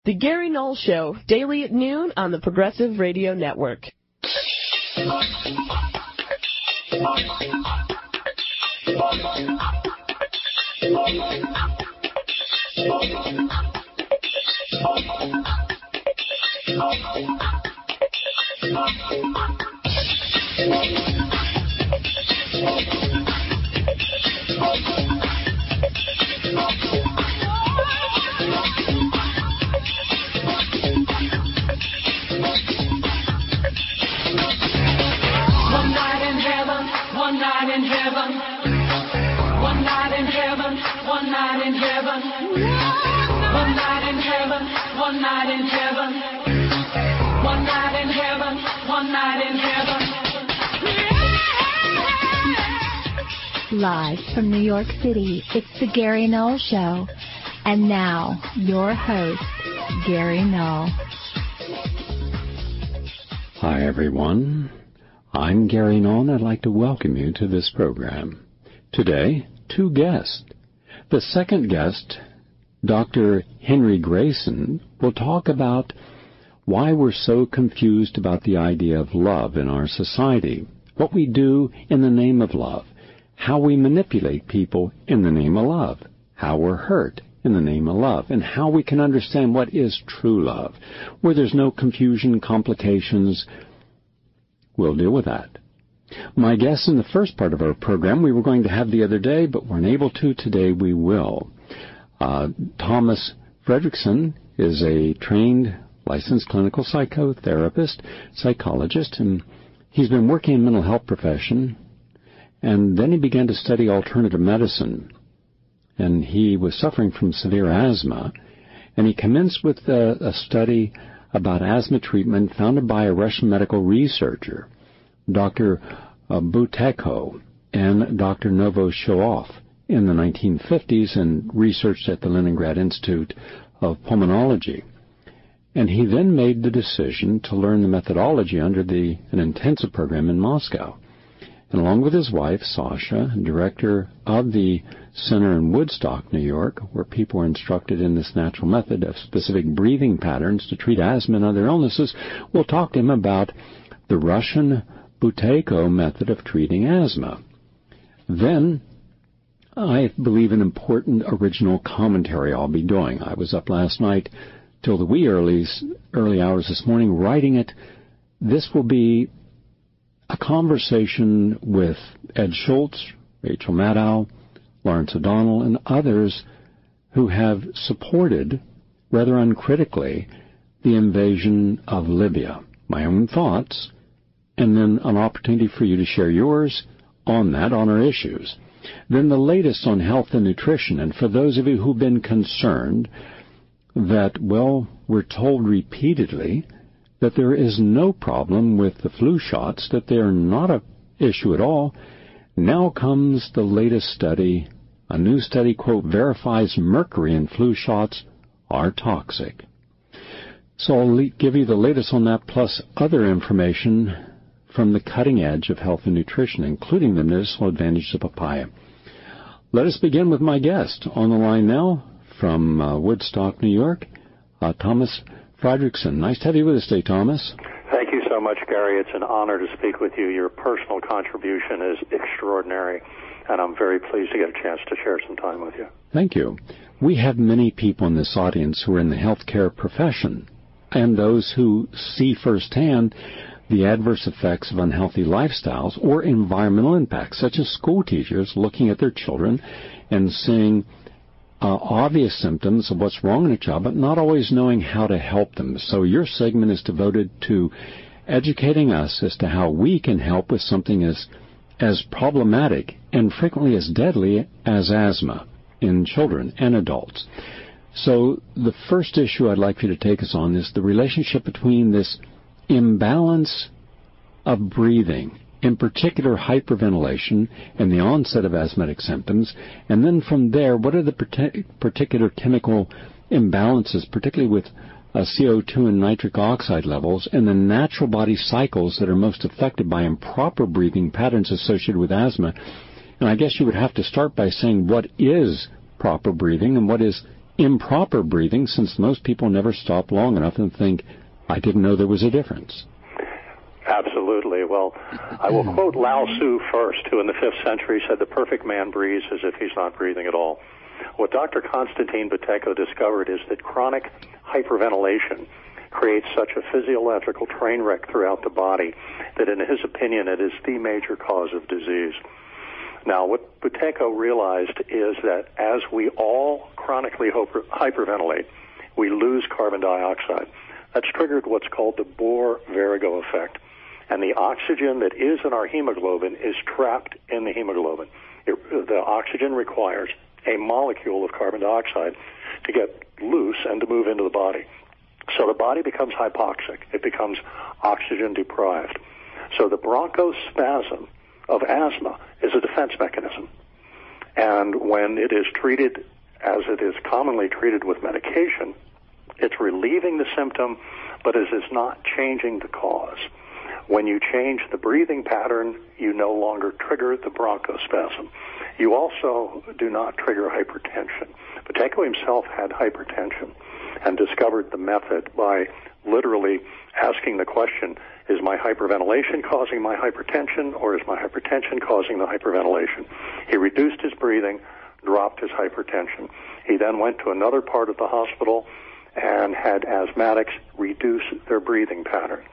The Gary Null Show, daily at noon on the Progressive Radio Network. One night in heaven, one night in heaven, one night in heaven, one night in heaven, one night in heaven, one night in heaven, one night in heaven. Live from New York City, it's the Gary Null Show. And now, your host, Gary Null. Hi, everyone. I'm Gary Null, and I'd like to welcome you to this program. Today, two guests. The second guest, Dr. Henry Grayson, will talk about why we're so confused about the idea of love in our society, what we do in the name of love, how we manipulate people in the name of love, how we're hurt in the name of love, and how we can understand what is true love, where there's no confusion, complications. We'll deal with that. My guest in the first part of our program we were going to have the other day, but weren't able to. Today we will. Thomas Fredrickson is a trained, licensed clinical psychotherapist, psychologist, and he's been working in the mental health profession, and then he began to study alternative medicine. And he was suffering from severe asthma, and he commenced with a study about asthma treatment founded by a Russian medical researcher, Dr. Buteyko and Dr. Novoselov in the 1950s, and researched at the Leningrad Institute of Pulmonology. And he then made the decision to learn the methodology under an intensive program in Moscow. And along with his wife, Sasha, director of the center in Woodstock, New York, where people are instructed in this natural method of specific breathing patterns to treat asthma and other illnesses, we'll talk to him about the Russian Buteyko method of treating asthma. Then, I believe, an important original commentary I'll be doing. I was up last night till the wee early hours this morning writing it. This will be a conversation with Ed Schultz, Rachel Maddow, Lawrence O'Donnell, and others who have supported, rather uncritically, the invasion of Libya. My own thoughts, and then an opportunity for you to share yours on that, on our issues. Then the latest on health and nutrition, and for those of you who've been concerned that, well, we're told repeatedly that there is no problem with the flu shots, that they're not an issue at all. Now comes the latest study. A new study, quote, verifies mercury in flu shots are toxic. So I'll give you the latest on that, plus other information from the cutting edge of health and nutrition, including the medicinal advantages of papaya. Let us begin with my guest on the line now from Woodstock, New York, Thomas Fredrickson. Nice to have you with us today, Thomas. Thank you so much, Gary. It's an honor to speak with you. Your personal contribution is extraordinary, and I'm very pleased to get a chance to share some time with you. Thank you. We have many people in this audience who are in the healthcare profession, and those who see firsthand the adverse effects of unhealthy lifestyles or environmental impacts, such as school teachers looking at their children and seeing obvious symptoms of what's wrong in a child, but not always knowing how to help them. So your segment is devoted to educating us as to how we can help with something as problematic and frequently as deadly as asthma in children and adults. So the first issue I'd like you to take us on is the relationship between this imbalance of breathing, in particular hyperventilation and the onset of asthmatic symptoms, and then from there, what are the particular chemical imbalances, particularly with CO2 and nitric oxide levels, and the natural body cycles that are most affected by improper breathing patterns associated with asthma. And I guess you would have to start by saying what is proper breathing and what is improper breathing, since most people never stop long enough and think, I didn't know there was a difference. Absolutely. Well, I will quote Lao Tzu first, who in the 5th century said the perfect man breathes as if he's not breathing at all. What Dr. Konstantin Buteyko discovered is that chronic hyperventilation creates such a physiological train wreck throughout the body that, in his opinion, it is the major cause of disease. Now, what Buteyko realized is that as we all chronically hyperventilate, we lose carbon dioxide. That's triggered what's called the Bohr-Virigo effect. And the oxygen that is in our hemoglobin is trapped in the hemoglobin. The oxygen requires a molecule of carbon dioxide to get loose and to move into the body. So the body becomes hypoxic. It becomes oxygen deprived. So the bronchospasm of asthma is a defense mechanism. And when it is treated as it is commonly treated with medication, it's relieving the symptom, but it is not changing the cause. When you change the breathing pattern, you no longer trigger the bronchospasm. You also do not trigger hypertension. Buteyko himself had hypertension and discovered the method by literally asking the question, is my hyperventilation causing my hypertension, or is my hypertension causing the hyperventilation? He reduced his breathing, dropped his hypertension. He then went to another part of the hospital and had asthmatics reduce their breathing patterns.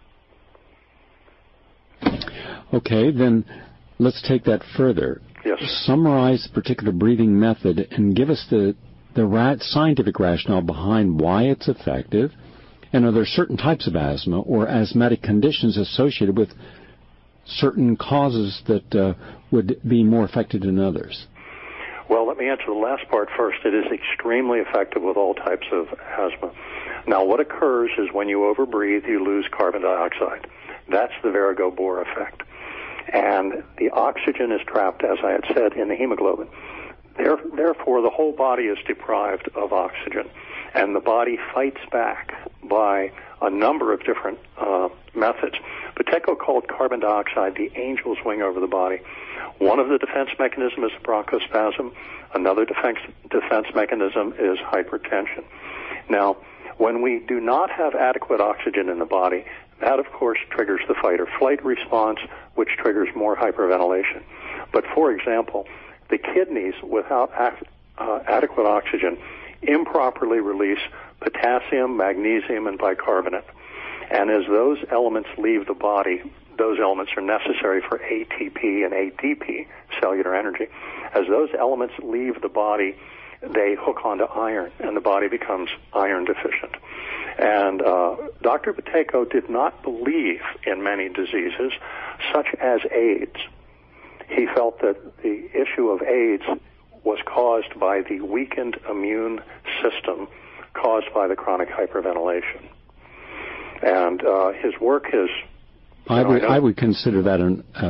Okay, then let's take that further. Yes. Summarize the particular breathing method and give us the scientific rationale behind why it's effective, and are there certain types of asthma or asthmatic conditions associated with certain causes that would be more affected than others? Well, let me answer the last part first. It is extremely effective with all types of asthma. Now, what occurs is when you overbreathe, you lose carbon dioxide. That's the Virigo-Bohr effect. And the oxygen is trapped, as I had said, in the hemoglobin. Therefore, the whole body is deprived of oxygen. And the body fights back by a number of different methods. Buteyko called carbon dioxide the angel's wing over the body. One of the defense mechanisms is bronchospasm. Another defense mechanism is hypertension. Now, when we do not have adequate oxygen in the body, that, of course, triggers the fight or flight response, which triggers more hyperventilation. But, for example, the kidneys, without adequate oxygen, improperly release potassium, magnesium, and bicarbonate. And as those elements leave the body, those elements are necessary for ATP and ADP, cellular energy. As those elements leave the body, they hook onto iron, and the body becomes iron deficient. And Dr. Buteyko did not believe in many diseases, such as AIDS. He felt that the issue of AIDS was caused by the weakened immune system caused by the chronic hyperventilation. And his work is... I would consider that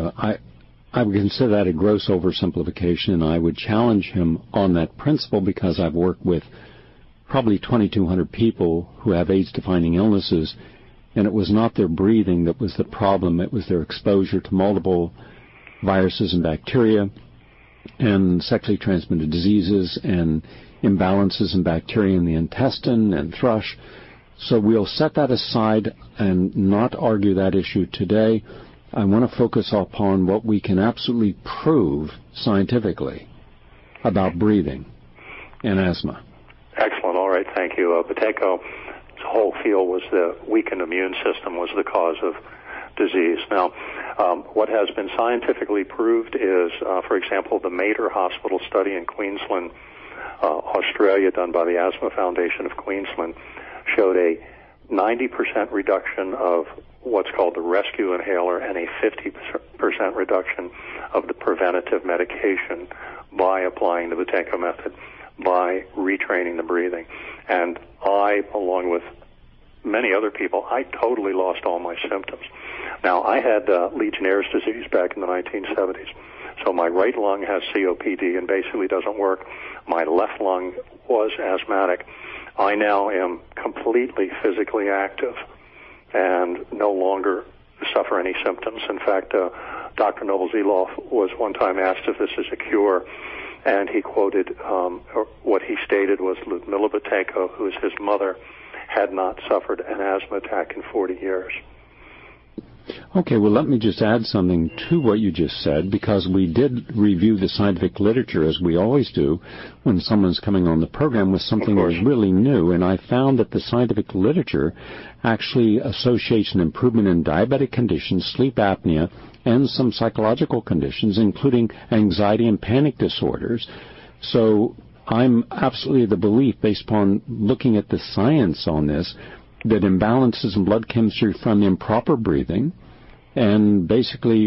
I would consider that a gross oversimplification, and I would challenge him on that principle because I've worked with probably 2,200 people who have AIDS-defining illnesses, and it was not their breathing that was the problem. It was their exposure to multiple viruses and bacteria and sexually transmitted diseases and imbalances in bacteria in the intestine and thrush. So we'll set that aside and not argue that issue today. I want to focus upon what we can absolutely prove scientifically about breathing and asthma. Excellent. All right. Thank you. Buteyko's whole field was the weakened immune system was the cause of disease. Now, what has been scientifically proved is, for example, the Mater Hospital study in Queensland, Australia, done by the Asthma Foundation of Queensland, showed a 90% reduction of what's called the rescue inhaler and a 50% reduction of the preventative medication by applying the Buteyko method, by retraining the breathing. And I, along with many other people, I totally lost all my symptoms. Now, I had Legionnaire's disease back in the 1970s. So my right lung has COPD and basically doesn't work. My left lung was asthmatic. I now am completely physically active and no longer suffer any symptoms. In fact, Dr. Noble Zeloff was one time asked if this is a cure, and he quoted, or what he stated was Ludmila Buteyko, who is his mother, had not suffered an asthma attack in 40 years. Okay, well, let me just add something to what you just said, because we did review the scientific literature, as we always do, when someone's coming on the program with something that is really new, and I found that the scientific literature actually associates an improvement in diabetic conditions, sleep apnea, and some psychological conditions, including anxiety and panic disorders. So I'm absolutely of the belief, based upon looking at the science on this, that imbalances in blood chemistry from improper breathing and basically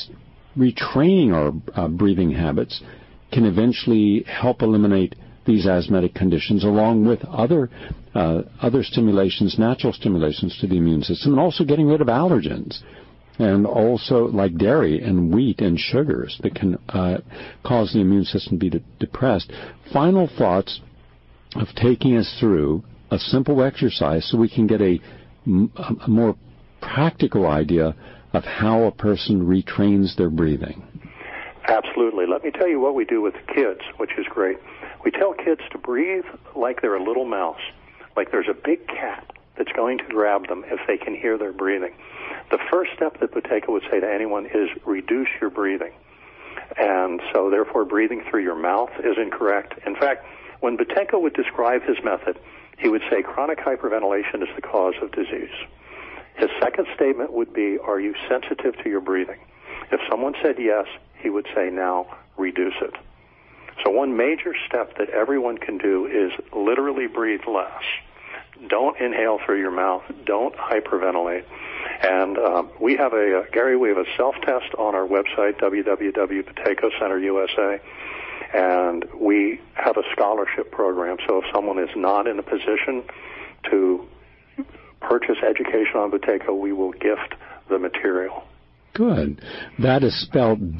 retraining our breathing habits can eventually help eliminate these asthmatic conditions, along with other stimulations, natural stimulations to the immune system, and also getting rid of allergens, and also like dairy and wheat and sugars that can cause the immune system to be depressed. Final thoughts of taking us through a simple exercise so we can get a more practical idea of how a person retrains their breathing. Absolutely. Let me tell you what we do with kids, which is great. We tell kids to breathe like they're a little mouse, like there's a big cat that's going to grab them if they can hear their breathing. The first step that Buteyko would say to anyone is reduce your breathing. And so therefore breathing through your mouth is incorrect. In fact, when Buteyko would describe his method, he would say chronic hyperventilation is the cause of disease. His second statement would be, are you sensitive to your breathing? If someone said yes, he would say, now reduce it. So one major step that everyone can do is literally breathe less. Don't inhale through your mouth. Don't hyperventilate. And we have a self-test on our website, www.Buteyko Center USA. And we have a scholarship program, so if someone is not in a position to purchase education on Buteyko, we will gift the material. Good. That is spelled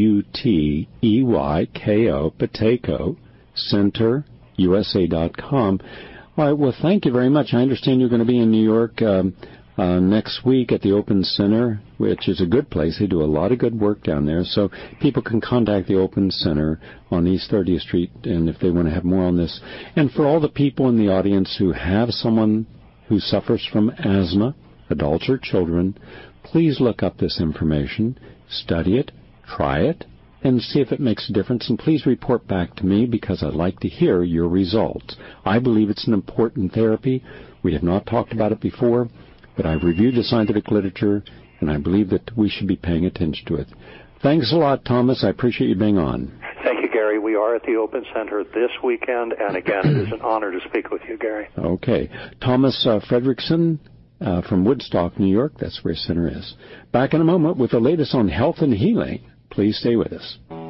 Buteyko, Buteyko, CenterUSA.com. All right, well, thank you very much. I understand you're going to be in New York next week at the Open Center, which is a good place. They do a lot of good work down there. So people can contact the Open Center on East 30th Street, and if they want to have more on this. And for all the people in the audience who have someone who suffers from asthma, adults or children, please look up this information, study it, try it, and see if it makes a difference. And please report back to me, because I'd like to hear your results. I believe it's an important therapy. We have not talked about it before, but I've reviewed the scientific literature, and I believe that we should be paying attention to it. Thanks a lot, Thomas. I appreciate you being on. Thank you, Gary. We are at the Open Center this weekend, and again, it is an honor to speak with you, Gary. Okay. Thomas Fredrickson from Woodstock, New York. That's where his center is. Back in a moment with the latest on health and healing. Please stay with us.